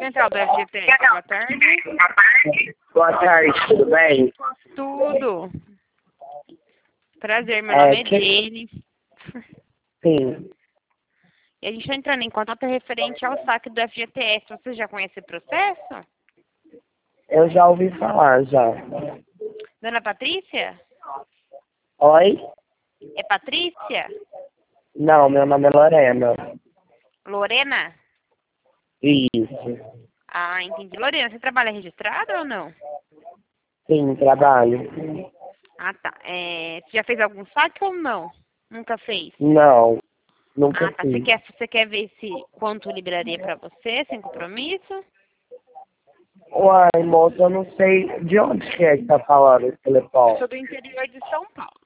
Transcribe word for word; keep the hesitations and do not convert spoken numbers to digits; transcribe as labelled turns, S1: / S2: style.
S1: Central do F G T S, boa tarde.
S2: Boa tarde, tudo bem?
S1: Tudo. Prazer, meu
S2: É,
S1: nome é
S2: que-
S1: Jenny.
S2: Sim,
S1: E a gente está entrando em contato referente ao saque do F G T S. Você já conhece o processo?
S2: eu já ouvi falar, já.
S1: Dona Patrícia?
S2: Oi?
S1: É Patrícia?
S2: Não, meu nome é Lorena.
S1: Lorena?
S2: Isso.
S1: Ah, entendi. Lorena, você trabalha registrado ou não?
S2: Sim, trabalho.
S1: Ah, tá. É, você já fez algum saque ou não? Nunca fez?
S2: Não, nunca
S1: Ah, tá. Você
S2: fiz.
S1: quer, você quer ver se quanto liberaria para você, sem compromisso?
S2: Uai, moça, eu não sei de onde que é que tá falando esse
S1: Eu
S2: telefone.
S1: sou do interior de São Paulo.